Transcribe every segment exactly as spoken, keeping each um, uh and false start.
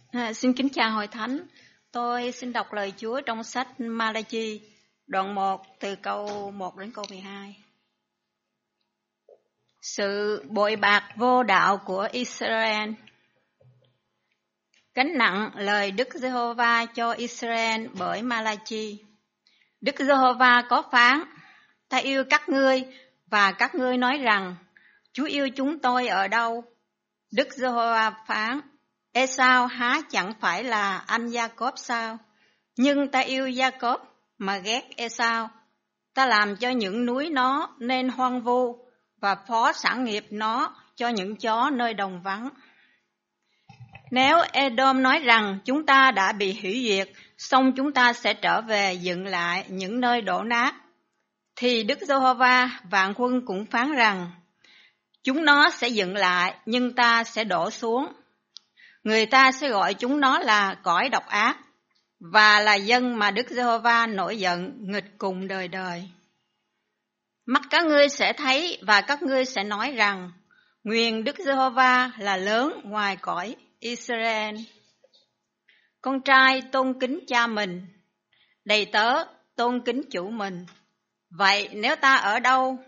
À, xin kính chào Hội Thánh. Tôi xin đọc lời Chúa trong sách Ma-la-chi, đoạn một, từ câu một đến câu mười hai. Sự bội bạc vô đạo của Israel. Gánh nặng lời Đức Giê-hô-va cho Israel bởi Ma-la-chi. Đức Giê-hô-va có phán: Ta yêu các ngươi, và các ngươi nói rằng, Chúa yêu chúng tôi ở đâu? Đức Giê-hô-va phán: Ê-sao há chẳng phải là anh Gia-cốp sao? Nhưng ta yêu Gia-cốp mà ghét Ê-sao. Ta làm cho những núi nó nên hoang vu, và phó sản nghiệp nó cho những chó nơi đồng vắng. Nếu Edom nói rằng chúng ta đã bị hủy diệt, xong chúng ta sẽ trở về dựng lại những nơi đổ nát, thì Đức Giê-hô-va vạn quân cũng phán rằng, chúng nó sẽ dựng lại, nhưng ta sẽ đổ xuống. Người ta sẽ gọi chúng nó là cõi độc ác, và là dân mà Đức Giê-hô-va nổi giận nghịch cùng đời đời. Mắt các ngươi sẽ thấy, và các ngươi sẽ nói rằng, nguyền Đức Giê-hô-va là lớn ngoài cõi Israel. Con trai tôn kính cha mình, đầy tớ tôn kính chủ mình. Vậy nếu ta ở đâu?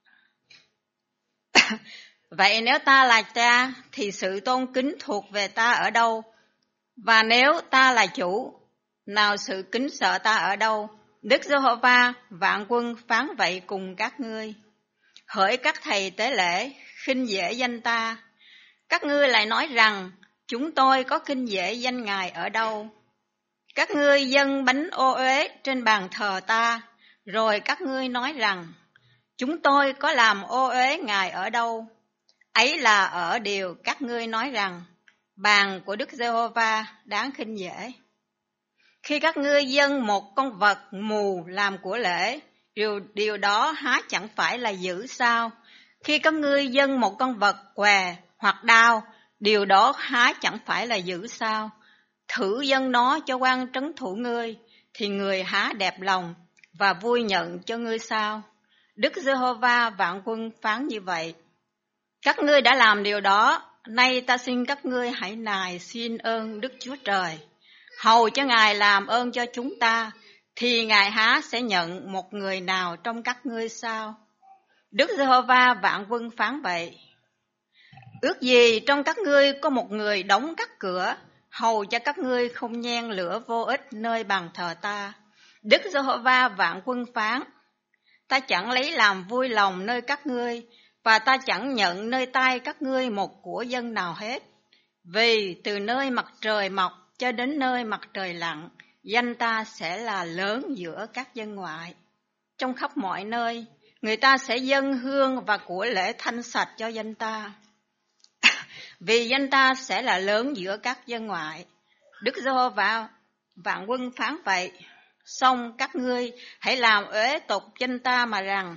Vậy nếu ta là cha, thì sự tôn kính thuộc về ta ở đâu? Và nếu ta là chủ, nào sự kính sợ ta ở đâu? Đức Giê-hô-va vạn quân phán vậy cùng các ngươi. Hỡi các thầy tế lễ, khinh dễ danh ta. Các ngươi lại nói rằng, chúng tôi có khinh dễ danh Ngài ở đâu? Các ngươi dâng bánh ô uế trên bàn thờ ta, rồi các ngươi nói rằng, chúng tôi có làm ô uế Ngài ở đâu? Ấy là ở điều các ngươi nói rằng, bàn của Đức Giê-hô-va đáng khinh dễ. Khi các ngươi dâng một con vật mù làm của lễ, điều, điều đó há chẳng phải là dữ sao? Khi các ngươi dâng một con vật què hoặc đao, điều đó há chẳng phải là dữ sao? Thử dâng nó cho quan trấn thủ ngươi, thì người há đẹp lòng và vui nhận cho ngươi sao? Đức Giê-hô-va vạn quân phán như vậy. Các ngươi đã làm điều đó, nay ta xin các ngươi hãy nài xin ơn Đức Chúa Trời. Hầu cho Ngài làm ơn cho chúng ta, thì Ngài há sẽ nhận một người nào trong các ngươi sao? Đức Giê-hô-va vạn quân phán vậy. Ước gì trong các ngươi có một người đóng các cửa, hầu cho các ngươi không nhen lửa vô ích nơi bàn thờ ta. Đức Giê-hô-va vạn quân phán. Ta chẳng lấy làm vui lòng nơi các ngươi, và ta chẳng nhận nơi tay các ngươi một của dân nào hết. Vì từ nơi mặt trời mọc cho đến nơi mặt trời lặn, danh ta sẽ là lớn giữa các dân ngoại. Trong khắp mọi nơi, người ta sẽ dâng hương và của lễ thanh sạch cho danh ta. Vì danh ta sẽ là lớn giữa các dân ngoại. Đức Giê-hô-va vạn quân phán vậy. Xong các ngươi hãy làm uế tục danh ta mà rằng,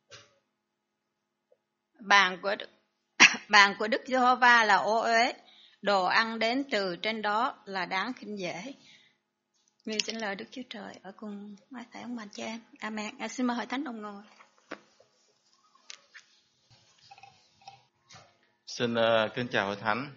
bàn của Đức, bàn của Đức Giê-hô-va là ô uế, đồ ăn đến từ trên đó là đáng khinh dễ. Nguyện xin lời Đức Chúa Trời ở cùng hai thầy ông bà cha em. Amen. À, xin mời Hội Thánh đồng ngồi. Xin uh, kính chào Hội Thánh.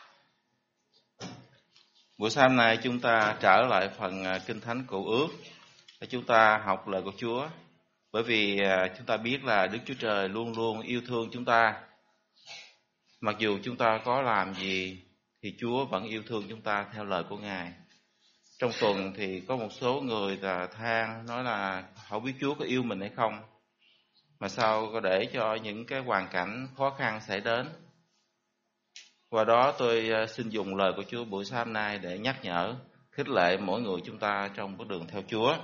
Buổi sáng nay chúng ta trở lại phần uh, Kinh Thánh Cựu Ước để chúng ta học lời của Chúa. Bởi vì uh, chúng ta biết là Đức Chúa Trời luôn luôn yêu thương chúng ta. Mặc dù chúng ta có làm gì thì Chúa vẫn yêu thương chúng ta theo lời của Ngài. Trong tuần thì có một số người là than nói là không biết Chúa có yêu mình hay không, mà sao có để cho những cái hoàn cảnh khó khăn xảy đến. Qua đó tôi xin dùng lời của Chúa buổi sáng nay để nhắc nhở, khích lệ mỗi người chúng ta trong bước đường theo Chúa.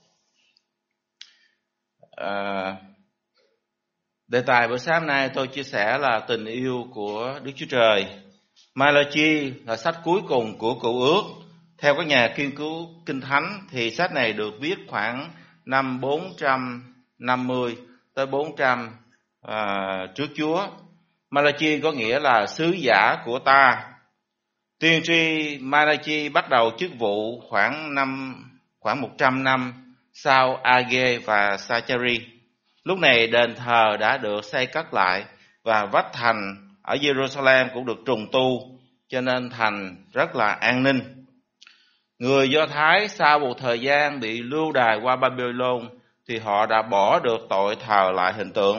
À, đề tài buổi sáng nay tôi chia sẻ là tình yêu của Đức Chúa Trời. Ma-la-chi là sách cuối cùng của Cựu Ước. Theo các nhà nghiên cứu Kinh Thánh thì sách này được viết khoảng năm bốn trăm năm mươi tới bốn trăm à, trước Chúa. Ma-la-chi có nghĩa là sứ giả của ta. Tiên tri Ma-la-chi bắt đầu chức vụ khoảng năm khoảng một trăm năm sau A-gê và Sa-cha-ri. Lúc này đền thờ đã được xây cất lại và vách thành ở Jerusalem cũng được trùng tu. cho nên thành rất là an ninh. Người Do Thái sau một thời gian bị lưu đày qua Babylon thì họ đã bỏ được tội thờ lại hình tượng.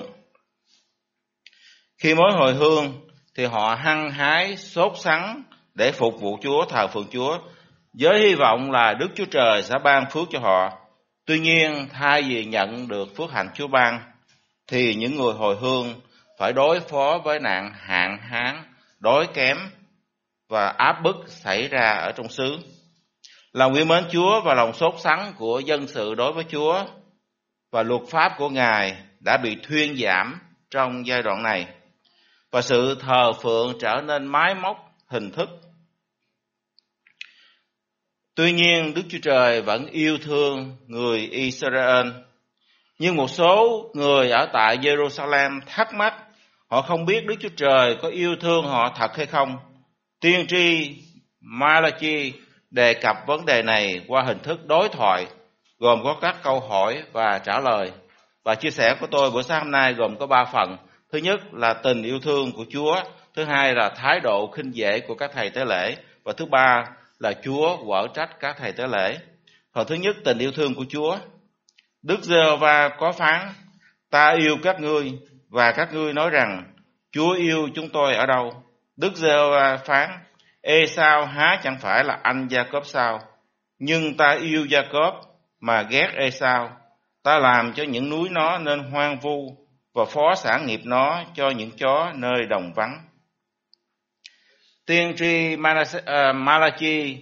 Khi mới hồi hương thì họ hăng hái sốt sắng để phục vụ Chúa, thờ phượng Chúa, với hy vọng là Đức Chúa Trời sẽ ban phước cho họ. Tuy nhiên, thay vì nhận được phước hạnh Chúa ban, thì những người hồi hương phải đối phó với nạn hạn hán, đói kém và áp bức xảy ra ở trong xứ. Lòng yêu mến Chúa và lòng sốt sắng của dân sự đối với Chúa và luật pháp của Ngài đã bị thuyên giảm trong giai đoạn này, và sự thờ phượng trở nên máy móc, hình thức. Tuy nhiên, Đức Chúa Trời vẫn yêu thương người Israel. Nhưng một số người ở tại Jerusalem thắc mắc, họ không biết Đức Chúa Trời có yêu thương họ thật hay không. Tiên tri Malachi đề cập vấn đề này qua hình thức đối thoại, gồm có các câu hỏi và trả lời. Và chia sẻ của tôi buổi sáng hôm nay gồm có ba phần. Thứ nhất là tình yêu thương của Chúa, thứ hai là thái độ khinh dễ của các thầy tế lễ, và thứ ba là Chúa quở trách các thầy tế lễ. Phần thứ nhất, tình yêu thương của Chúa. Đức Giê-hô-va có phán: ta yêu các ngươi, và các ngươi nói rằng Chúa yêu chúng tôi ở đâu? Đức Giê-hô-va phán: Ê-sao há chẳng phải là anh Gia-cốp sao? Nhưng ta yêu Gia-cốp mà ghét Ê-sao. Ta làm cho những núi nó nên hoang vu, và phó sản nghiệp nó cho những chó nơi đồng vắng. Tiên tri Malachi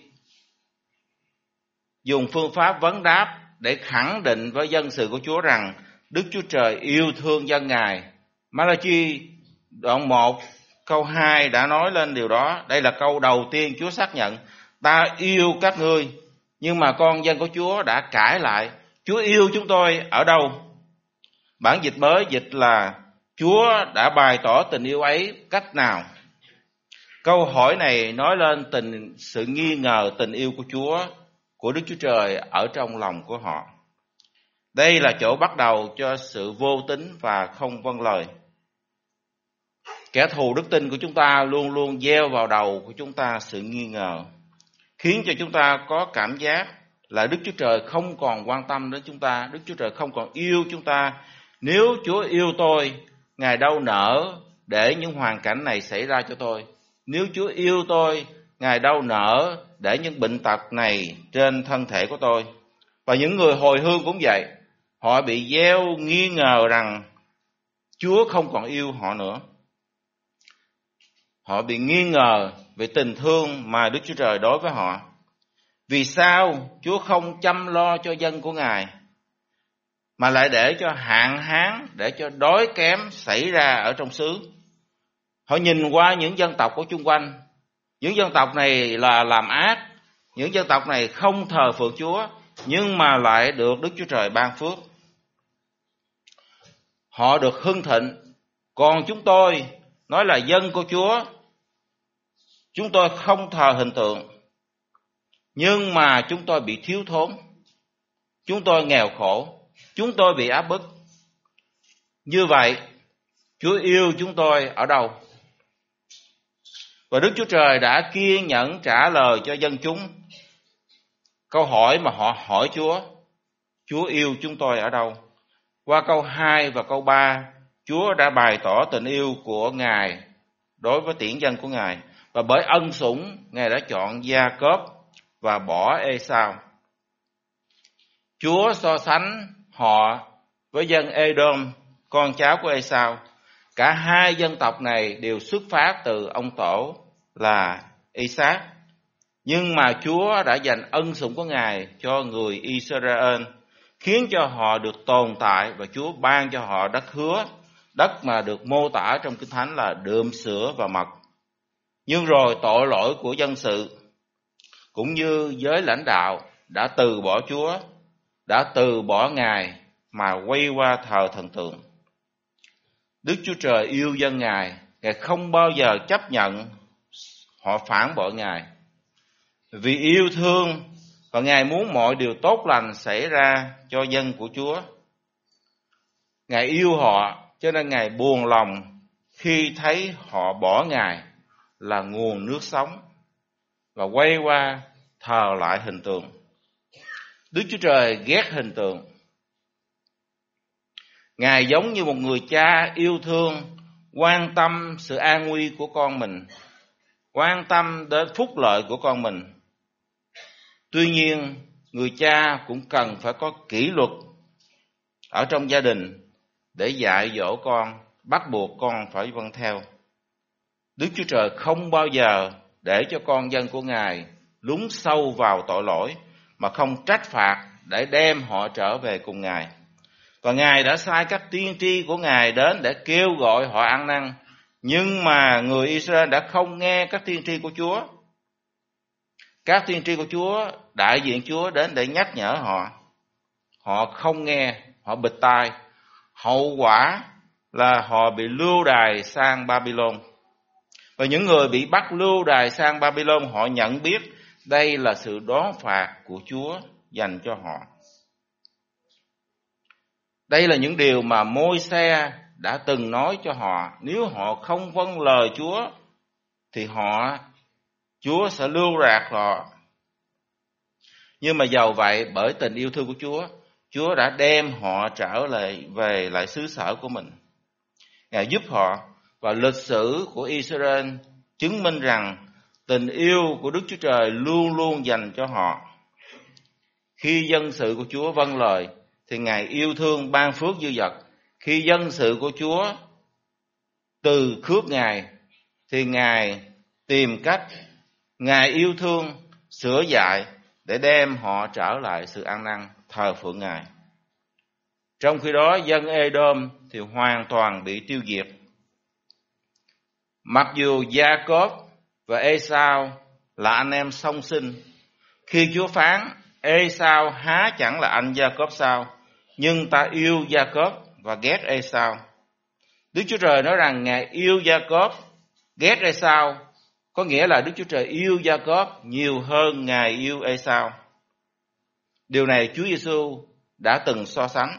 dùng phương pháp vấn đáp để khẳng định với dân sự của Chúa rằng Đức Chúa Trời yêu thương dân Ngài. Malachi đoạn một câu hai đã nói lên điều đó. Đây là câu đầu tiên Chúa xác nhận: ta yêu các ngươi. Nhưng mà con dân của Chúa đã cãi lại: Chúa yêu chúng tôi ở đâu? Bản dịch mới dịch là: Chúa đã bày tỏ tình yêu ấy cách nào? Câu hỏi này nói lên tình sự nghi ngờ tình yêu của Chúa, của Đức Chúa Trời ở trong lòng của họ. Đây là chỗ bắt đầu cho sự vô tín và không vâng lời. Kẻ thù đức tin của chúng ta luôn luôn gieo vào đầu của chúng ta sự nghi ngờ, khiến cho chúng ta có cảm giác là Đức Chúa Trời không còn quan tâm đến chúng ta, Đức Chúa Trời không còn yêu chúng ta. Nếu Chúa yêu tôi, Ngài đâu nỡ để những hoàn cảnh này xảy ra cho tôi. Nếu Chúa yêu tôi, Ngài đâu nỡ để những bệnh tật này trên thân thể của tôi. Và những người hồi hương cũng vậy, họ bị gieo nghi ngờ rằng Chúa không còn yêu họ nữa. Họ bị nghi ngờ về tình thương mà Đức Chúa Trời đối với họ. Vì sao Chúa không chăm lo cho dân của Ngài, mà lại để cho hạn hán, để cho đói kém xảy ra ở trong xứ? Họ nhìn qua những dân tộc của chung quanh. Những dân tộc này là làm ác, những dân tộc này không thờ phượng Chúa, nhưng mà lại được Đức Chúa Trời ban phước. Họ được hưng thịnh. Còn chúng tôi, nói là dân của Chúa, chúng tôi không thờ hình tượng, nhưng mà chúng tôi bị thiếu thốn, chúng tôi nghèo khổ, chúng tôi bị áp bức. Như vậy, Chúa yêu chúng tôi ở đâu? Và Đức Chúa Trời đã kiên nhẫn trả lời cho dân chúng câu hỏi mà họ hỏi Chúa: Chúa yêu chúng tôi ở đâu? Qua câu hai và câu ba, Chúa đã bày tỏ tình yêu của Ngài đối với tiễn dân của Ngài. Và bởi ân sủng, Ngài đã chọn Gia-cốp và bỏ Ê-sao. Chúa so sánh họ với dân Ê-đôm, con cháu của Ê-sao. Cả hai dân tộc này đều xuất phát từ ông tổ là I-sác. Nhưng mà Chúa đã dành ân sủng của Ngài cho người Israel, khiến cho họ được tồn tại, và Chúa ban cho họ đất hứa, đất mà được mô tả trong Kinh Thánh là đượm sữa và mật. Nhưng rồi tội lỗi của dân sự cũng như giới lãnh đạo đã từ bỏ Chúa, đã từ bỏ Ngài mà quay qua thờ thần tượng. Đức Chúa Trời yêu dân Ngài, Ngài không bao giờ chấp nhận họ phản bội Ngài. Vì yêu thương và Ngài muốn mọi điều tốt lành xảy ra cho dân của Chúa. Ngài yêu họ, cho nên Ngài buồn lòng khi thấy họ bỏ Ngài, là nguồn nước sống và quay qua thờ lại hình tượng. Đức Chúa Trời ghét hình tượng. Ngài giống như một người cha yêu thương, quan tâm sự an nguy của con mình, quan tâm đến phúc lợi của con mình. Tuy nhiên, người cha cũng cần phải có kỷ luật ở trong gia đình để dạy dỗ con, bắt buộc con phải vâng theo. Đức Chúa Trời không bao giờ để cho con dân của Ngài lún sâu vào tội lỗi mà không trách phạt để đem họ trở về cùng Ngài. Và Ngài đã sai các tiên tri của Ngài đến để kêu gọi họ ăn năn. Nhưng mà người Israel đã không nghe các tiên tri của Chúa. Các tiên tri của Chúa, đại diện Chúa đến để nhắc nhở họ. Họ không nghe, họ bịt tai. Hậu quả là họ bị lưu đày sang Babylon. Và những người bị bắt lưu đày sang Babylon, họ nhận biết đây là sự đón phạt của Chúa dành cho họ. Đây là những điều mà Môi-se đã từng nói cho họ. Nếu họ không vâng lời Chúa thì họ Chúa sẽ lưu rạc họ. Nhưng mà dầu vậy, bởi tình yêu thương của Chúa, Chúa đã đem họ trở lại về lại xứ sở của mình. Ngài giúp họ, và lịch sử của Israel chứng minh rằng tình yêu của Đức Chúa Trời luôn luôn dành cho họ. Khi dân sự của Chúa vâng lời thì Ngài yêu thương ban phước dư dật. Khi dân sự của Chúa từ khước Ngài thì Ngài tìm cách, Ngài yêu thương, sửa dạy để đem họ trở lại sự ăn năn, thờ phượng Ngài. Trong khi đó, dân Edom thì hoàn toàn bị tiêu diệt. Mặc dù Gia-cốp và Ê-sao là anh em song sinh, khi Chúa phán Ê-sao há chẳng là anh Gia-cốp sao, nhưng ta yêu Gia-cốp và ghét Ê-sao. Đức Chúa Trời nói rằng Ngài yêu Gia-cốp, ghét Ê-sao, có nghĩa là Đức Chúa Trời yêu Gia-cốp nhiều hơn Ngài yêu Ê-sao. Điều này Chúa Giêsu đã từng so sánh.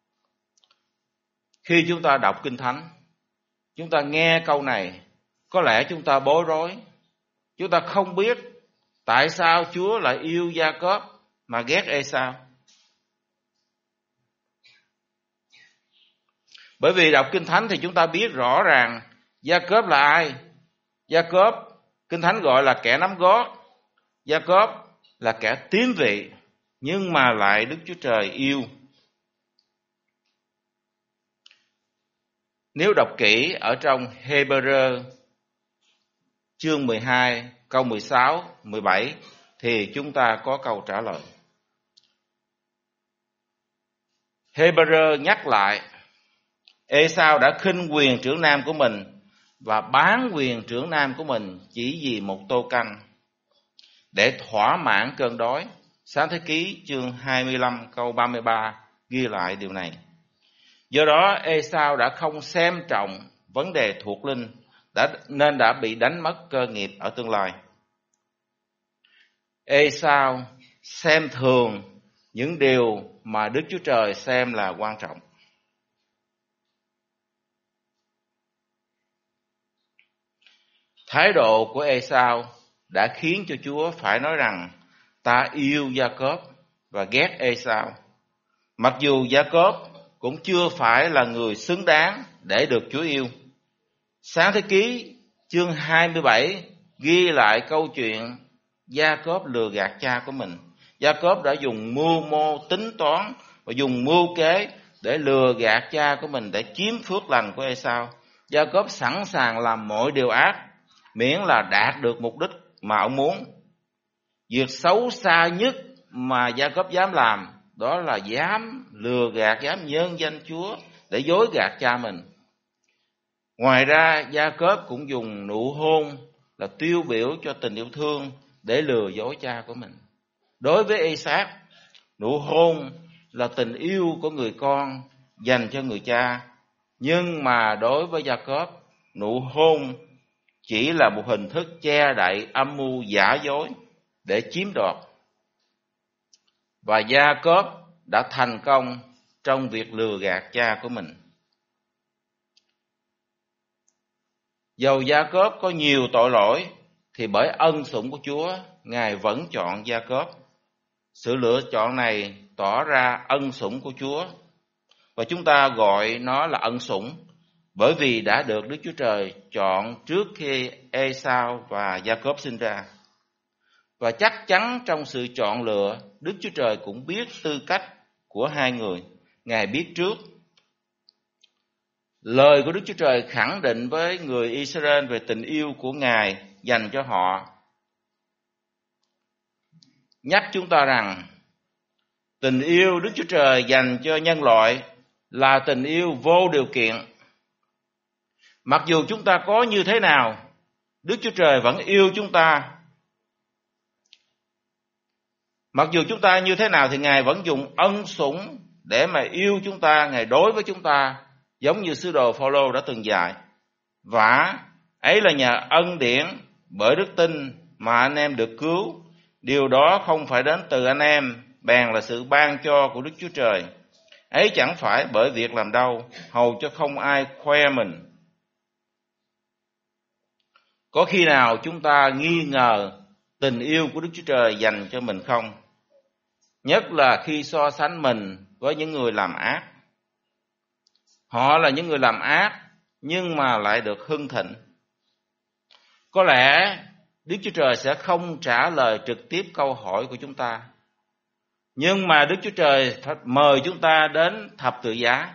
Khi chúng ta đọc Kinh Thánh, chúng ta nghe câu này, có lẽ chúng ta bối rối. Chúng ta không biết tại sao Chúa lại yêu Gia-cốp mà ghét Ê-sao. Bởi vì đọc Kinh Thánh thì chúng ta biết rõ ràng Gia-cốp là ai. Gia-cốp, Kinh Thánh gọi là kẻ nắm gót. Gia-cốp là kẻ tiến vị, nhưng mà lại Đức Chúa Trời yêu. Nếu đọc kỹ ở trong Hê-bơ-rơ chương mười hai, câu mười sáu, mười bảy thì chúng ta có câu trả lời. Hê-bơ-rơ nhắc lại Ê-sao đã khinh quyền trưởng nam của mình và bán quyền trưởng nam của mình chỉ vì một tô canh để thỏa mãn cơn đói. Sáng thế ký chương hai mươi lăm câu ba mươi ba ghi lại điều này. Do đó Ê-sao đã không xem trọng vấn đề thuộc linh, đã, nên đã bị đánh mất cơ nghiệp ở tương lai. Ê-sao xem thường những điều mà Đức Chúa Trời xem là quan trọng. Thái độ của Ê-sao đã khiến cho Chúa phải nói rằng ta yêu Gia-cốp và ghét Ê-sao. Mặc dù Gia-cốp cũng chưa phải là người xứng đáng để được Chúa yêu. Sáng thế ký chương hai mươi bảy ghi lại câu chuyện Gia-cốp lừa gạt cha của mình. Gia-cốp đã dùng mưu mô tính toán và dùng mưu kế để lừa gạt cha của mình để chiếm phước lành của Ê-sao. Gia-cốp sẵn sàng làm mọi điều ác miễn là đạt được mục đích mà ông muốn. Việc xấu xa nhất mà Gia-cốp dám làm đó là dám lừa gạt, dám nhân danh Chúa để dối gạt cha mình. Ngoài ra, Gia-cốp cũng dùng nụ hôn là tiêu biểu cho tình yêu thương để lừa dối cha của mình. Đối với Ê-sát, nụ hôn là tình yêu của người con dành cho người cha. Nhưng mà đối với Gia-cốp, nụ hôn chỉ là một hình thức che đậy âm mưu giả dối để chiếm đoạt. Và Gia-cốp đã thành công trong việc lừa gạt cha của mình. Dầu Gia-cốp có nhiều tội lỗi thì bởi ân sủng của Chúa, Ngài vẫn chọn Gia-cốp. Sự lựa chọn này tỏ ra ân sủng của Chúa, và chúng ta gọi nó là ân sủng bởi vì đã được Đức Chúa Trời chọn trước khi Ê-sao và Gia-cốp sinh ra. Và chắc chắn trong sự chọn lựa, Đức Chúa Trời cũng biết tư cách của hai người. Ngài biết trước. Lời của Đức Chúa Trời khẳng định với người Israel về tình yêu của Ngài dành cho họ, nhắc chúng ta rằng tình yêu Đức Chúa Trời dành cho nhân loại là tình yêu vô điều kiện. Mặc dù chúng ta có như thế nào, Đức Chúa Trời vẫn yêu chúng ta. Mặc dù chúng ta như thế nào thì Ngài vẫn dùng ân sủng để mà yêu chúng ta, Ngài đối với chúng ta giống như sứ đồ Phao-lô đã từng dạy. Và ấy là nhờ ân điển bởi đức tin mà anh em được cứu. Điều đó không phải đến từ anh em, bèn là sự ban cho của Đức Chúa Trời. Ấy chẳng phải bởi việc làm đâu, hầu cho không ai khoe mình. Có khi nào chúng ta nghi ngờ tình yêu của Đức Chúa Trời dành cho mình không? Nhất là khi so sánh mình với những người làm ác. Họ là những người làm ác nhưng mà lại được hưng thịnh. Có lẽ Đức Chúa Trời sẽ không trả lời trực tiếp câu hỏi của chúng ta, nhưng mà Đức Chúa Trời mời chúng ta đến thập tự giá.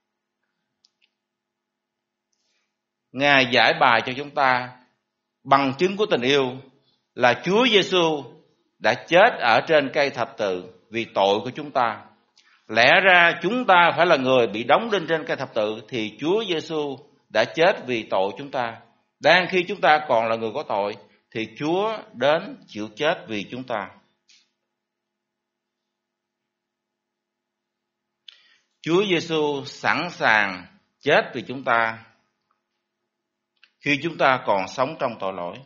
Ngài giải bài cho chúng ta bằng chứng của tình yêu là Chúa Giêsu đã chết ở trên cây thập tự vì tội của chúng ta. Lẽ ra chúng ta phải là người bị đóng đinh trên cây thập tự, thì Chúa Giêsu đã chết vì tội chúng ta. Đang khi chúng ta còn là người có tội thì Chúa đến chịu chết vì chúng ta. Chúa Giêsu sẵn sàng chết vì chúng ta khi chúng ta còn sống trong tội lỗi,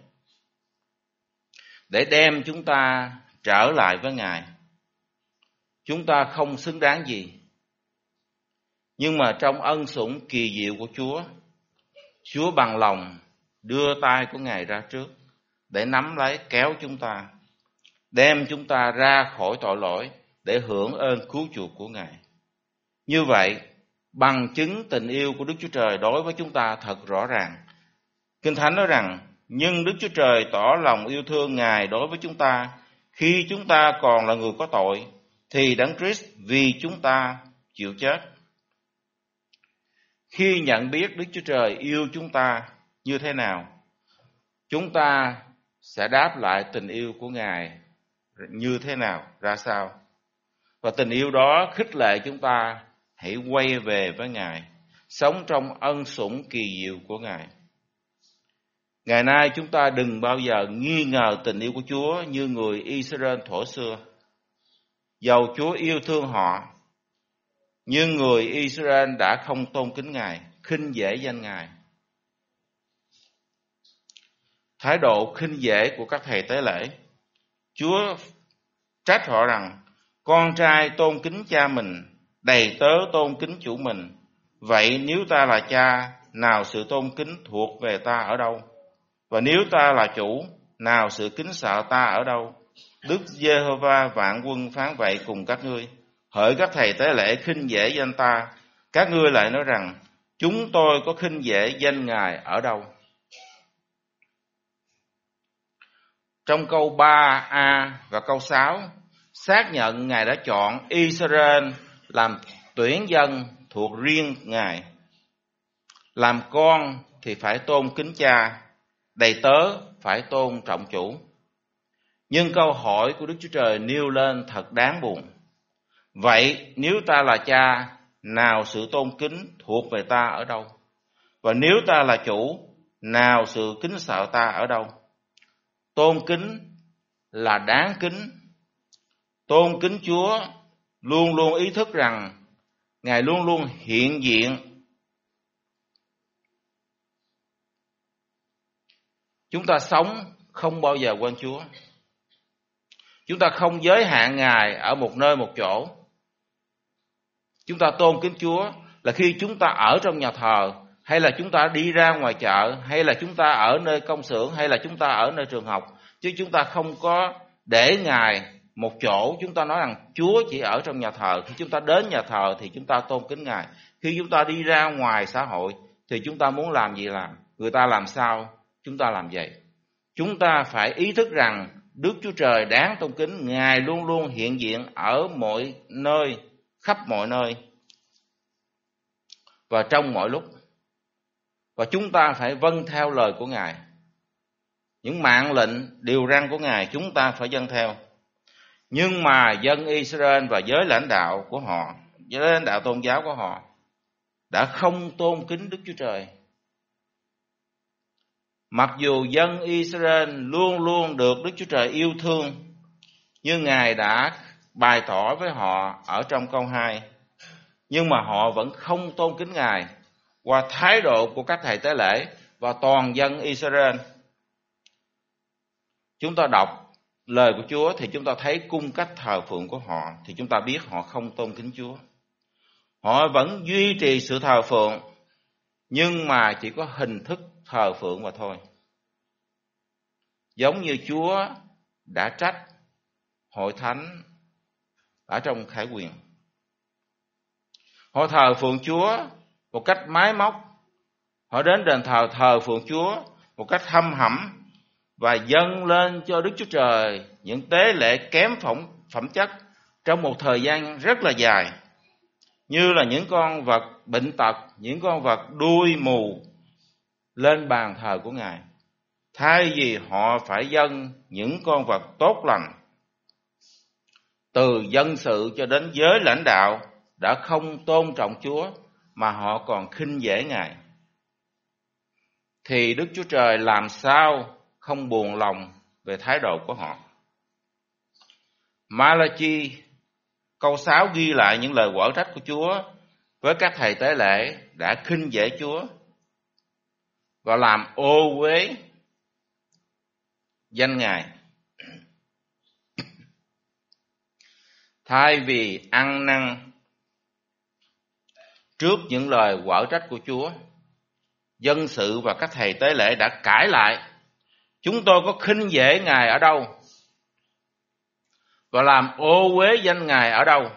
để đem chúng ta trở lại với Ngài. Chúng ta không xứng đáng gì, nhưng mà trong ân sủng kỳ diệu của Chúa, Chúa bằng lòng đưa tay của Ngài ra trước để nắm lấy kéo chúng ta, đem chúng ta ra khỏi tội lỗi để hưởng ơn cứu chuộc của Ngài. Như vậy, bằng chứng tình yêu của Đức Chúa Trời đối với chúng ta thật rõ ràng. Kinh Thánh nói rằng, nhưng Đức Chúa Trời tỏ lòng yêu thương Ngài đối với chúng ta khi chúng ta còn là người có tội, thì Đấng Christ vì chúng ta chịu chết. Khi nhận biết Đức Chúa Trời yêu chúng ta như thế nào, chúng ta sẽ đáp lại tình yêu của Ngài như thế nào, ra sao. Và tình yêu đó khích lệ chúng ta hãy quay về với Ngài, sống trong ân sủng kỳ diệu của Ngài. Ngày nay chúng ta đừng bao giờ nghi ngờ tình yêu của Chúa như người Israel thuở xưa. Dầu Chúa yêu thương họ, nhưng người Israel đã không tôn kính Ngài, khinh dễ danh Ngài. Thái độ khinh dễ của các thầy tế lễ, Chúa trách họ rằng, con trai tôn kính cha mình, đầy tớ tôn kính chủ mình. Vậy nếu ta là cha, nào sự tôn kính thuộc về ta ở đâu? Và nếu ta là chủ, nào sự kính sợ ta ở đâu? Đức Giê-hô-va vạn quân phán vậy cùng các ngươi. Hỡi các thầy tế lễ khinh dễ danh ta, các ngươi lại nói rằng, chúng tôi có khinh dễ danh Ngài ở đâu? Trong câu ba a và câu sáu, xác nhận Ngài đã chọn Israel làm tuyển dân thuộc riêng Ngài. Làm con thì phải tôn kính cha, đầy tớ phải tôn trọng chủ. Nhưng câu hỏi của Đức Chúa Trời nêu lên thật đáng buồn. Vậy nếu ta là cha, nào sự tôn kính thuộc về ta ở đâu? Và nếu ta là chủ, nào sự kính sợ ta ở đâu? Tôn kính là đáng kính. Tôn kính Chúa luôn luôn ý thức rằng Ngài luôn luôn hiện diện. Chúng ta sống không bao giờ quên Chúa. Chúng ta không giới hạn Ngài ở một nơi một chỗ. Chúng ta tôn kính Chúa là khi chúng ta ở trong nhà thờ hay là chúng ta đi ra ngoài chợ, hay là chúng ta ở nơi công xưởng, hay là chúng ta ở nơi trường học, chứ chúng ta không có để Ngài một chỗ. Chúng ta nói rằng Chúa chỉ ở trong nhà thờ. Khi chúng ta đến nhà thờ thì chúng ta tôn kính Ngài. Khi chúng ta đi ra ngoài xã hội thì chúng ta muốn làm gì làm, người ta làm sao chúng ta làm vậy. Chúng ta phải ý thức rằng Đức Chúa Trời đáng tôn kính, Ngài luôn luôn hiện diện ở mọi nơi, khắp mọi nơi và trong mọi lúc. Và chúng ta phải vâng theo lời của Ngài. Những mạng lệnh, điều răn của Ngài chúng ta phải vâng theo. Nhưng mà dân Israel và giới lãnh đạo của họ, giới lãnh đạo tôn giáo của họ đã không tôn kính Đức Chúa Trời. Mặc dù dân Israel luôn luôn được Đức Chúa Trời yêu thương, như Ngài đã bày tỏ với họ ở trong câu hai, nhưng mà họ vẫn không tôn kính Ngài qua thái độ của các thầy tế lễ và toàn dân Israel. Chúng ta đọc lời của Chúa thì chúng ta thấy cung cách thờ phượng của họ, thì chúng ta biết họ không tôn kính Chúa. Họ vẫn duy trì sự thờ phượng, nhưng mà chỉ có hình thức thờ phượng mà thôi. Giống như Chúa đã trách hội thánh ở trong Khải Huyền. Họ thờ phượng Chúa một cách máy móc. Họ đến đền thờ thờ phượng Chúa một cách hăm hẩm và dâng lên cho Đức Chúa Trời những tế lễ kém phẩm, phẩm chất trong một thời gian rất là dài, như là những con vật bệnh tật, những con vật đuôi mù lên bàn thờ của Ngài, thay vì họ phải dâng những con vật tốt lành. Từ dân sự cho đến giới lãnh đạo đã không tôn trọng Chúa, mà họ còn khinh dễ Ngài. Thì Đức Chúa Trời làm sao không buồn lòng về thái độ của họ. Malachi câu sáu ghi lại những lời quở trách của Chúa với các thầy tế lễ đã khinh dễ Chúa và làm ô uế danh Ngài. Thay vì ăn năn trước những lời quở trách của Chúa, dân sự và các thầy tế lễ đã cãi lại: chúng tôi có khinh dễ Ngài ở đâu và làm ô uế danh Ngài ở đâu?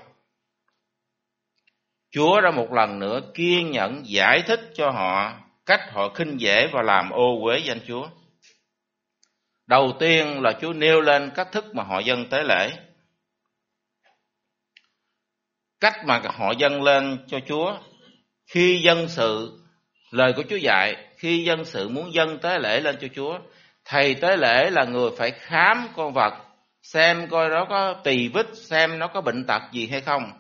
Chúa đã một lần nữa kiên nhẫn giải thích cho họ cách họ khinh dễ và làm ô uế danh Chúa. Đầu tiên là Chúa nêu lên cách thức mà họ dâng tế lễ. Cách mà họ dâng lên cho Chúa, khi dân sự, lời của Chúa dạy, khi dân sự muốn dâng tế lễ lên cho Chúa, thầy tế lễ là người phải khám con vật, xem coi nó có tỳ vết, xem nó có bệnh tật gì hay không.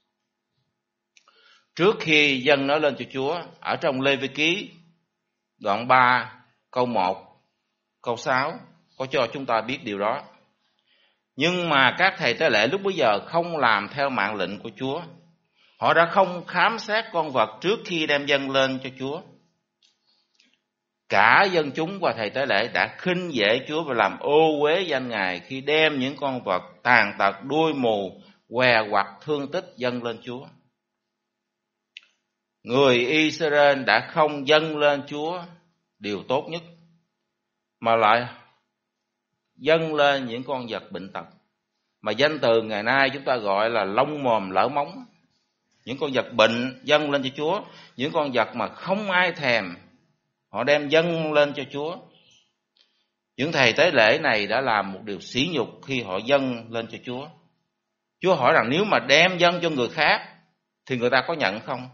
Trước khi dâng nó lên cho Chúa, ở trong Lê Vi Ký đoạn ba câu một, câu sáu có cho chúng ta biết điều đó. Nhưng mà các thầy tế lễ lúc bấy giờ không làm theo mạng lệnh của Chúa. Họ đã không khám xét con vật trước khi đem dâng lên cho Chúa. Cả dân chúng và thầy tế lễ đã khinh dễ Chúa và làm ô uế danh Ngài khi đem những con vật tàn tật, đuôi mù, què quặt, thương tích dâng lên Chúa. Người Israel đã không dâng lên Chúa điều tốt nhất, mà lại dâng lên những con vật bệnh tật, mà danh từ ngày nay chúng ta gọi là lông mồm lở móng. Những con vật bệnh dâng lên cho Chúa, những con vật mà không ai thèm, họ đem dâng lên cho Chúa. Những thầy tế lễ này đã làm một điều sỉ nhục khi họ dâng lên cho Chúa. Chúa hỏi rằng nếu mà đem dâng cho người khác thì người ta có nhận không?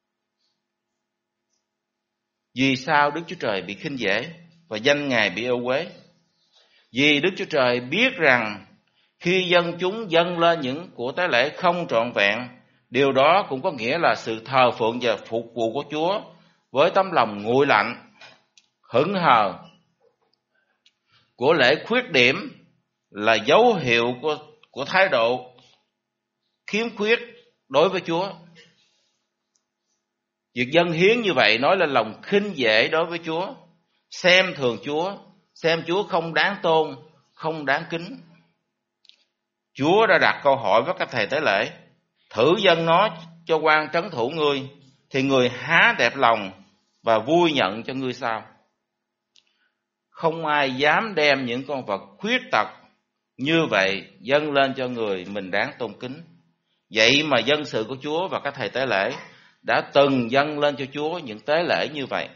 Vì sao Đức Chúa Trời bị khinh dễ và danh Ngài bị ô uế? Vì Đức Chúa Trời biết rằng khi dân chúng dâng lên những của tế lễ không trọn vẹn, điều đó cũng có nghĩa là sự thờ phượng và phục vụ của Chúa với tấm lòng nguội lạnh, hững hờ. Của lễ khuyết điểm là dấu hiệu của, của thái độ khiếm khuyết đối với Chúa. Việc dâng hiến như vậy nói lên lòng khinh dễ đối với Chúa, xem thường Chúa, xem Chúa không đáng tôn, không đáng kính. Chúa đã đặt câu hỏi với các thầy tế lễ: thử dâng nó cho quan trấn thủ ngươi, thì người há đẹp lòng và vui nhận cho ngươi sao? Không ai dám đem những con vật khuyết tật như vậy dâng lên cho người mình đáng tôn kính. Vậy mà dân sự của Chúa và các thầy tế lễ đã từng dâng lên cho Chúa những tế lễ như vậy.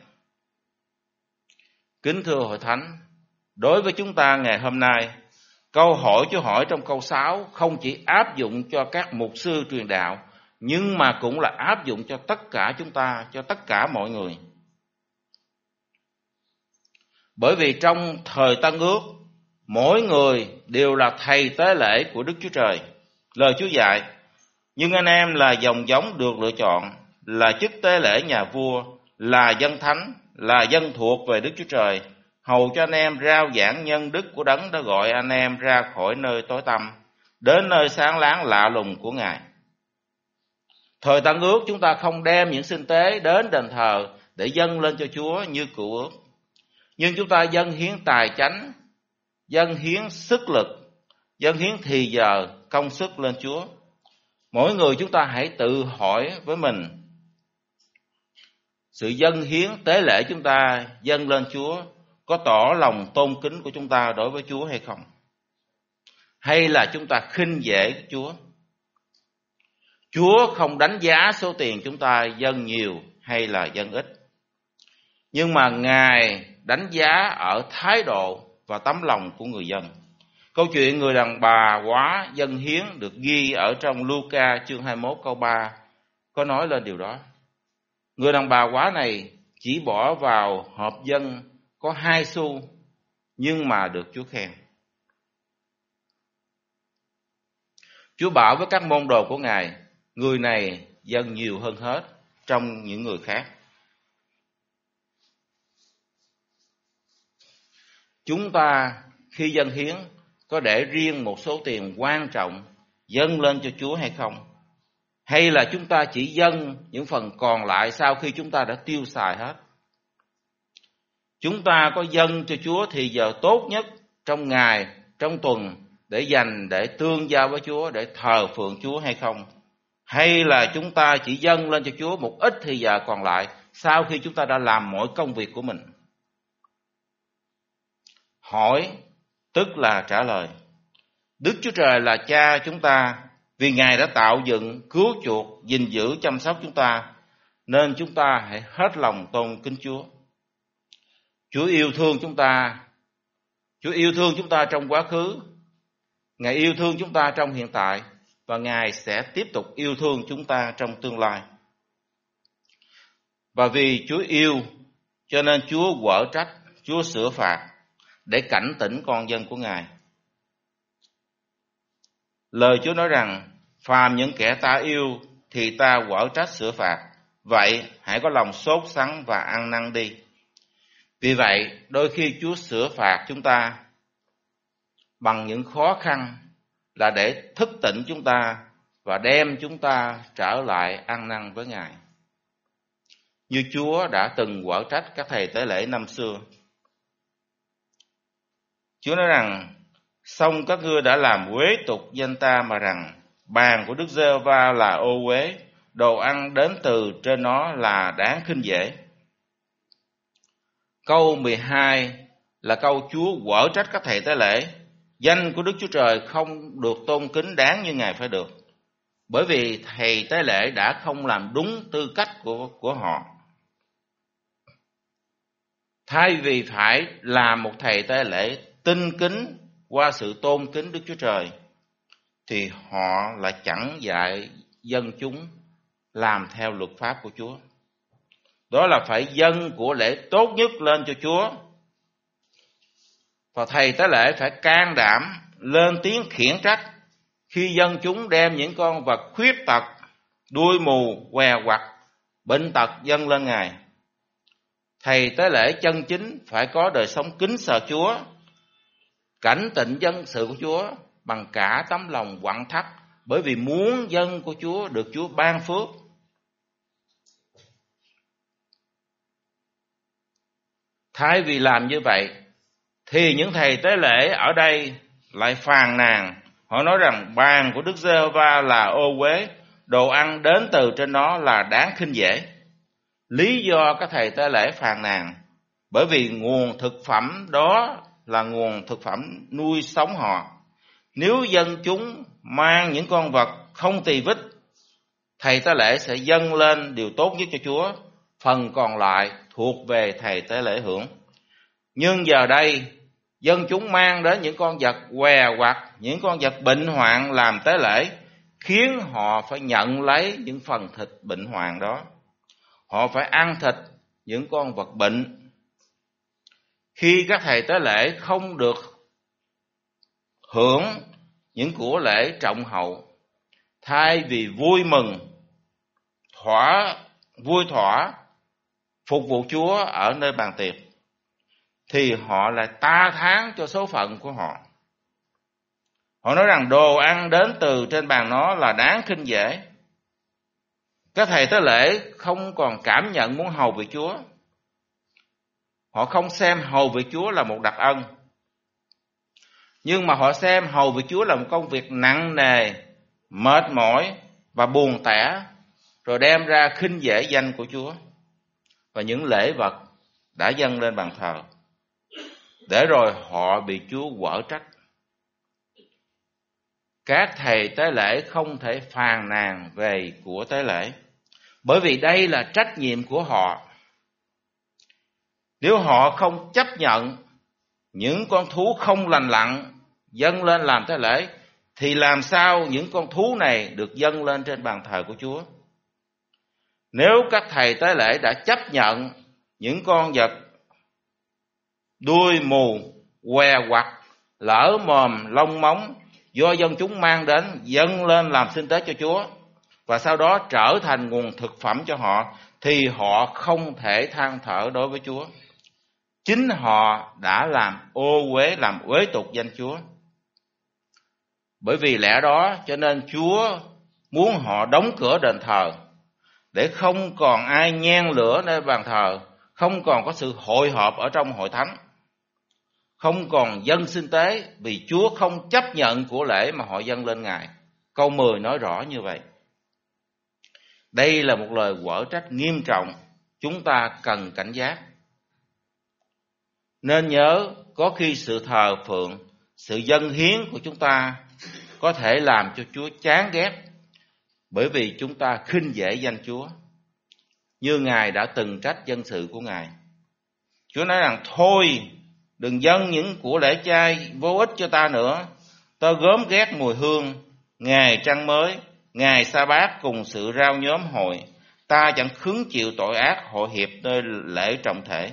Kính thưa hội thánh, đối với chúng ta ngày hôm nay, câu hỏi Chúa hỏi trong câu sáu không chỉ áp dụng cho các mục sư truyền đạo, nhưng mà cũng là áp dụng cho tất cả chúng ta, cho tất cả mọi người. Bởi vì trong thời Tân Ước, mỗi người đều là thầy tế lễ của Đức Chúa Trời. Lời Chúa dạy, nhưng anh em là dòng giống được lựa chọn, là chức tế lễ nhà vua, là dân thánh, là dân thuộc về Đức Chúa Trời, hầu cho anh em rao giảng nhân đức của Đấng đã gọi anh em ra khỏi nơi tối tăm, đến nơi sáng láng lạ lùng của Ngài. Thời Tân Ước chúng ta không đem những sinh tế đến đền thờ để dâng lên cho Chúa như Cựu Ước, nhưng chúng ta dâng hiến tài chánh, dâng hiến sức lực, dâng hiến thì giờ, công sức lên Chúa. Mỗi người chúng ta hãy tự hỏi với mình, sự dâng hiến tế lễ chúng ta dâng lên Chúa có tỏ lòng tôn kính của chúng ta đối với Chúa hay không? Hay là chúng ta khinh dễ Chúa? Chúa không đánh giá số tiền chúng ta dâng nhiều hay là dâng ít, nhưng mà Ngài đánh giá ở thái độ và tấm lòng của người dân. Câu chuyện người đàn bà quá dâng hiến được ghi ở trong Luca chương hai mươi mốt câu ba có nói lên điều đó. Người đàn bà quá này chỉ bỏ vào hộp dân có hai xu, nhưng mà được Chúa khen. Chúa bảo với các môn đồ của Ngài, người này dâng nhiều hơn hết trong những người khác. Chúng ta khi dâng hiến có để riêng một số tiền quan trọng dâng lên cho Chúa hay không? Hay là chúng ta chỉ dâng những phần còn lại sau khi chúng ta đã tiêu xài hết? Chúng ta có dâng cho Chúa thì giờ tốt nhất trong ngày, trong tuần để dành để tương giao với Chúa, để thờ phượng Chúa hay không? Hay là chúng ta chỉ dâng lên cho Chúa một ít thì giờ còn lại sau khi chúng ta đã làm mọi công việc của mình? Hỏi tức là trả lời. Đức Chúa Trời là Cha chúng ta, vì Ngài đã tạo dựng, cứu chuộc, gìn giữ, chăm sóc chúng ta, nên chúng ta hãy hết lòng tôn kính Chúa. Chúa yêu thương chúng ta, Chúa yêu thương chúng ta trong quá khứ, Ngài yêu thương chúng ta trong hiện tại, và Ngài sẽ tiếp tục yêu thương chúng ta trong tương lai. Và vì Chúa yêu, cho nên Chúa quở trách, Chúa sửa phạt, để cảnh tỉnh con dân của Ngài. Lời Chúa nói rằng, phàm những kẻ ta yêu thì ta quở trách sửa phạt, vậy hãy có lòng sốt sắng và ăn năn đi. Vì vậy, đôi khi Chúa sửa phạt chúng ta bằng những khó khăn là để thức tỉnh chúng ta và đem chúng ta trở lại ăn năn với Ngài. Như Chúa đã từng quở trách các thầy tế lễ năm xưa. Chúa nói rằng, song các ngươi đã làm uế tục danh ta mà rằng, bàn của Đức Giê-hô-va là ô uế, đồ ăn đến từ trên nó là đáng khinh dễ. Câu mười hai là câu Chúa quở trách các thầy tế lễ. Danh của Đức Chúa Trời không được tôn kính đáng như Ngài phải được, bởi vì thầy tế lễ đã không làm đúng tư cách của, của họ. Thay vì phải làm một thầy tế lễ tinh kính qua sự tôn kính Đức Chúa Trời, thì họ lại chẳng dạy dân chúng làm theo luật pháp của Chúa. Đó là phải dâng của lễ tốt nhất lên cho Chúa. Và thầy tế lễ phải can đảm lên tiếng khiển trách khi dân chúng đem những con vật khuyết tật, đuôi mù, què quặt, bệnh tật dâng lên Ngài. Thầy tế lễ chân chính phải có đời sống kính sợ Chúa, cảnh tỉnh dân sự của Chúa bằng cả tấm lòng quặn thắt, bởi vì muốn dân của Chúa được Chúa ban phước. Thay vì làm như vậy, thì những thầy tế lễ ở đây lại phàn nàn. Họ nói rằng bàn của Đức Giê-hô-va là ô uế, đồ ăn đến từ trên nó là đáng khinh dễ. lý do các thầy tế lễ phàn nàn, bởi vì nguồn thực phẩm đó là nguồn thực phẩm nuôi sống họ. Nếu dân chúng mang những con vật không tỳ vết, thầy tế lễ sẽ dâng lên điều tốt nhất cho Chúa, phần còn lại thuộc về thầy tế lễ hưởng. Nhưng giờ đây, dân chúng mang đến những con vật què quặt, những con vật bệnh hoạn làm tế lễ, khiến họ phải nhận lấy những phần thịt bệnh hoạn đó. Họ phải ăn thịt những con vật bệnh. Khi các thầy tế lễ không được hưởng những của lễ trọng hậu, thay vì vui mừng, thỏa vui thỏa phục vụ Chúa ở nơi bàn tiệc, thì họ lại ta thán cho số phận của họ. Họ nói rằng đồ ăn đến từ trên bàn nó là đáng khinh dễ. Các thầy tế lễ không còn cảm nhận muốn hầu việc Chúa. Họ không xem hầu việc Chúa là một đặc ân, nhưng mà họ xem hầu việc Chúa là một công việc nặng nề, mệt mỏi và buồn tẻ, rồi đem ra khinh dễ danh của Chúa và những lễ vật đã dâng lên bàn thờ, để rồi họ bị Chúa quở trách. Các thầy tế lễ không thể phàn nàn về của tế lễ, bởi vì đây là trách nhiệm của họ. Nếu họ không chấp nhận những con thú không lành lặn dâng lên làm tế lễ, thì làm sao những con thú này được dâng lên trên bàn thờ của Chúa? Nếu các thầy tế lễ đã chấp nhận những con vật đuôi mù, què quặt, lở mồm, lông móng do dân chúng mang đến dâng lên làm sinh tế cho Chúa, và sau đó trở thành nguồn thực phẩm cho họ, thì họ không thể than thở đối với Chúa. Chính họ đã làm ô uế, làm uế tục danh Chúa. Bởi vì lẽ đó cho nên Chúa muốn họ đóng cửa đền thờ, để không còn ai nhen lửa nơi bàn thờ, không còn có sự hội họp ở trong hội thánh, không còn dâng sinh tế, vì Chúa không chấp nhận của lễ mà họ dâng lên Ngài. Câu mười nói rõ như vậy. Đây là một lời quở trách nghiêm trọng, chúng ta cần cảnh giác. Nên nhớ, có khi sự thờ phượng, sự dâng hiến của chúng ta có thể làm cho Chúa chán ghét, bởi vì chúng ta khinh dễ danh Chúa, như Ngài đã từng trách dân sự của Ngài. Chúa nói rằng thôi, đừng dâng những của lễ chay vô ích cho ta nữa. Ta gớm ghét mùi hương, ngày trăng mới, ngày sa bát cùng sự rao nhóm hội. Ta chẳng khứng chịu tội ác hội hiệp nơi lễ trọng thể.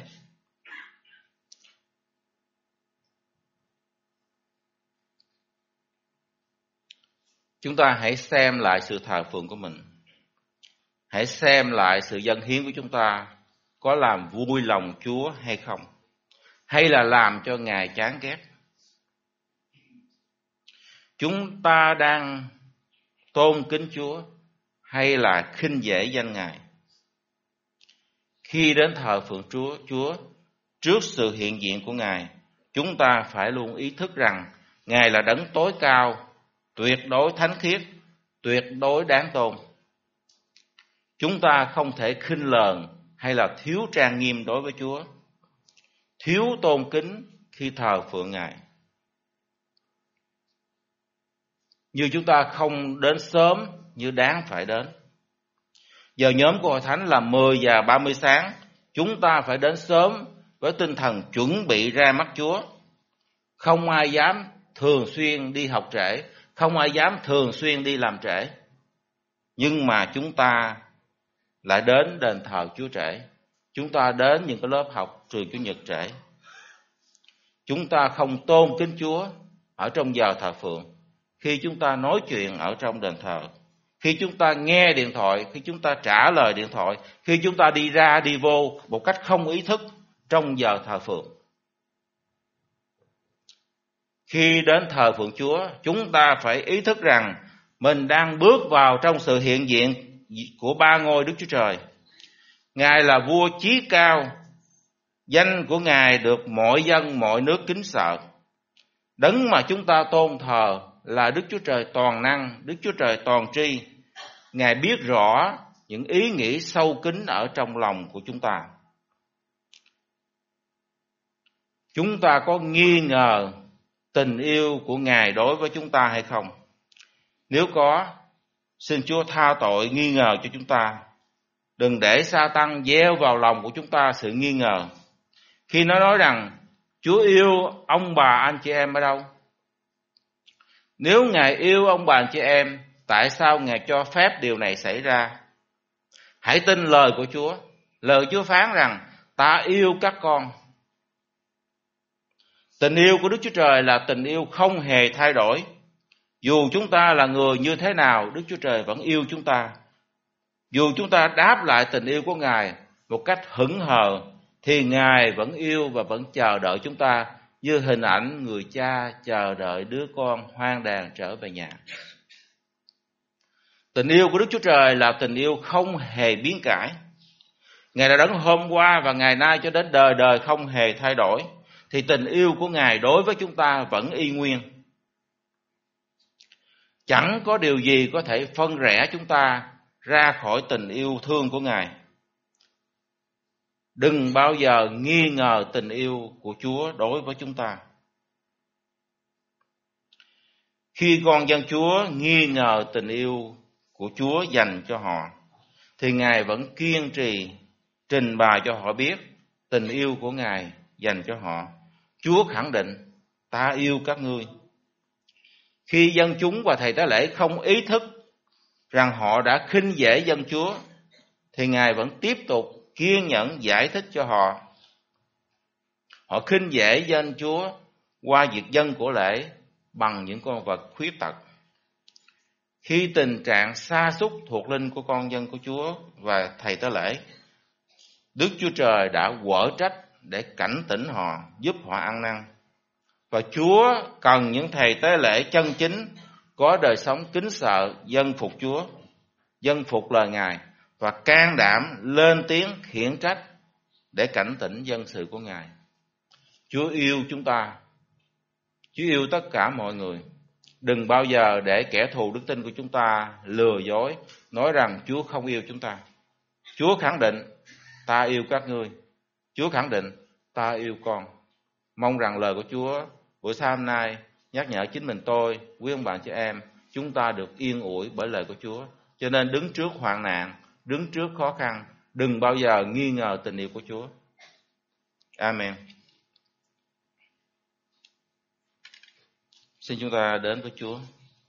Chúng ta hãy xem lại sự thờ phượng của mình. Hãy xem lại sự dâng hiến của chúng ta có làm vui lòng Chúa hay không, hay là làm cho Ngài chán ghét. Chúng ta đang tôn kính Chúa hay là khinh dễ danh Ngài? Khi đến thờ phượng Chúa, Chúa trước sự hiện diện của Ngài, chúng ta phải luôn ý thức rằng Ngài là đấng tối cao, tuyệt đối thánh khiết, tuyệt đối đáng tôn. Chúng ta không thể khinh lờn hay là thiếu trang nghiêm đối với Chúa, thiếu tôn kính khi thờ phượng Ngài. Như chúng ta không đến sớm như đáng phải đến. Giờ nhóm của hội thánh là mười giờ ba mươi sáng, chúng ta phải đến sớm với tinh thần chuẩn bị ra mắt Chúa. Không ai dám thường xuyên đi học trễ, không ai dám thường xuyên đi làm trễ. Nhưng mà chúng ta lại đến đền thờ Chúa trễ. Chúng ta đến những cái lớp học trường Chủ nhật trễ. Chúng ta không tôn kính Chúa ở trong giờ thờ phượng. Khi chúng ta nói chuyện ở trong đền thờ, khi chúng ta nghe điện thoại, khi chúng ta trả lời điện thoại, khi chúng ta đi ra đi vô một cách không ý thức trong giờ thờ phượng. Khi đến thờ phượng Chúa, chúng ta phải ý thức rằng mình đang bước vào trong sự hiện diện của ba ngôi Đức Chúa Trời. Ngài là vua chí cao, danh của Ngài được mọi dân mọi nước kính sợ. Đấng mà chúng ta tôn thờ là Đức Chúa Trời toàn năng, Đức Chúa Trời toàn tri. Ngài biết rõ những ý nghĩ sâu kín ở trong lòng của chúng ta. Chúng ta có nghi ngờ tình yêu của Ngài đối với chúng ta hay không? Nếu có, xin Chúa tha tội nghi ngờ cho chúng ta. Đừng để Sa-tan gieo vào lòng của chúng ta sự nghi ngờ. Khi nó nói rằng Chúa yêu ông bà anh chị em ở đâu? Nếu Ngài yêu ông bà anh chị em, tại sao Ngài cho phép điều này xảy ra? Hãy tin lời của Chúa. Lời Chúa phán rằng ta yêu các con. Tình yêu của Đức Chúa Trời là tình yêu không hề thay đổi. Dù chúng ta là người như thế nào, Đức Chúa Trời vẫn yêu chúng ta. Dù chúng ta đáp lại tình yêu của Ngài một cách hững hờ, thì Ngài vẫn yêu và vẫn chờ đợi chúng ta như hình ảnh người cha chờ đợi đứa con hoang đàn trở về nhà. Tình yêu của Đức Chúa Trời là tình yêu không hề biến cải. Ngài đã đấng hôm qua và ngày nay cho đến đời đời không hề thay đổi, thì tình yêu của Ngài đối với chúng ta vẫn y nguyên. Chẳng có điều gì có thể phân rẽ chúng ta ra khỏi tình yêu thương của Ngài. Đừng bao giờ nghi ngờ tình yêu của Chúa đối với chúng ta. Khi con dân Chúa nghi ngờ tình yêu của Chúa dành cho họ, thì Ngài vẫn kiên trì trình bày cho họ biết tình yêu của Ngài dành cho họ. Chúa khẳng định, ta yêu các ngươi. Khi dân chúng và thầy tế lễ không ý thức rằng họ đã khinh dễ dân Chúa, thì Ngài vẫn tiếp tục kiên nhẫn giải thích cho họ. Họ khinh dễ dân Chúa qua việc dâng của lễ bằng những con vật khuyết tật. Khi tình trạng sa sút thuộc linh của con dân của Chúa và thầy tế lễ, Đức Chúa Trời đã quở trách để cảnh tỉnh họ, giúp họ ăn năn. Và Chúa cần những thầy tế lễ chân chính, có đời sống kính sợ, dân phục Chúa, dân phục lời Ngài và can đảm lên tiếng khiển trách để cảnh tỉnh dân sự của Ngài. Chúa yêu chúng ta. Chúa yêu tất cả mọi người. Đừng bao giờ để kẻ thù đức tin của chúng ta lừa dối, nói rằng Chúa không yêu chúng ta. Chúa khẳng định, ta yêu các ngươi. Chúa khẳng định, ta yêu con. Mong rằng lời của Chúa buổi sáng hôm nay nhắc nhở chính mình tôi, quý ông bạn chị em, chúng ta được yên ủi bởi lời của Chúa. Cho nên đứng trước hoạn nạn, đứng trước khó khăn, đừng bao giờ nghi ngờ tình yêu của Chúa. Amen. Xin chúng ta đến với Chúa.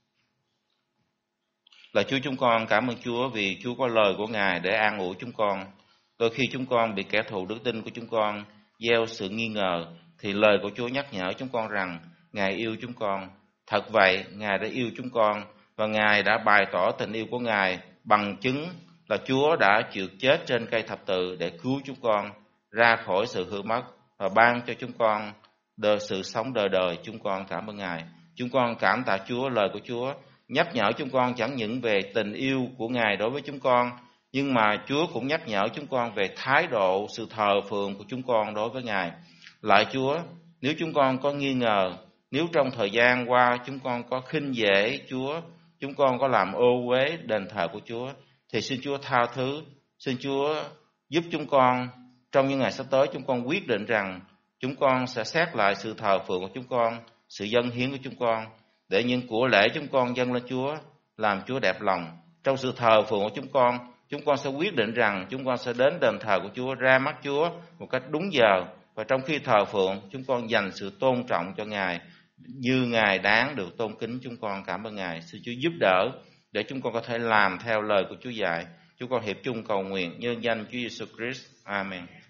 Là Chúa, chúng con cảm ơn Chúa vì Chúa có lời của Ngài để an ủi chúng con. Đôi khi chúng con bị kẻ thù đức tin của chúng con gieo sự nghi ngờ, thì lời của Chúa nhắc nhở chúng con rằng Ngài yêu chúng con. Thật vậy, Ngài đã yêu chúng con và Ngài đã bày tỏ tình yêu của Ngài bằng chứng là Chúa đã chịu chết trên cây thập tự để cứu chúng con ra khỏi sự hư mất và ban cho chúng con đời sự sống đời đời. Chúng con cảm ơn Ngài. Chúng con cảm tạ Chúa. Lời của Chúa nhắc nhở chúng con chẳng những về tình yêu của Ngài đối với chúng con, nhưng mà Chúa cũng nhắc nhở chúng con về thái độ sự thờ phượng của chúng con đối với Ngài. Lại Chúa, nếu chúng con có nghi ngờ, nếu trong thời gian qua chúng con có khinh dễ Chúa, chúng con có làm ô uế đền thờ của Chúa, thì xin Chúa tha thứ. Xin Chúa giúp chúng con trong những ngày sắp tới. Chúng con quyết định rằng chúng con sẽ xét lại sự thờ phượng của chúng con, sự dâng hiến của chúng con, để những của lễ chúng con dâng lên Chúa làm Chúa đẹp lòng. Trong sự thờ phượng của chúng con, chúng con sẽ quyết định rằng chúng con sẽ đến đền thờ của Chúa, ra mắt Chúa một cách đúng giờ. Và trong khi thờ phượng, chúng con dành sự tôn trọng cho Ngài như Ngài đáng được tôn kính. Chúng con cảm ơn Ngài. Xin Chúa giúp đỡ để chúng con có thể làm theo lời của Chúa dạy. Chúng con hiệp chung cầu nguyện nhân danh Chúa Giêsu Christ. Amen.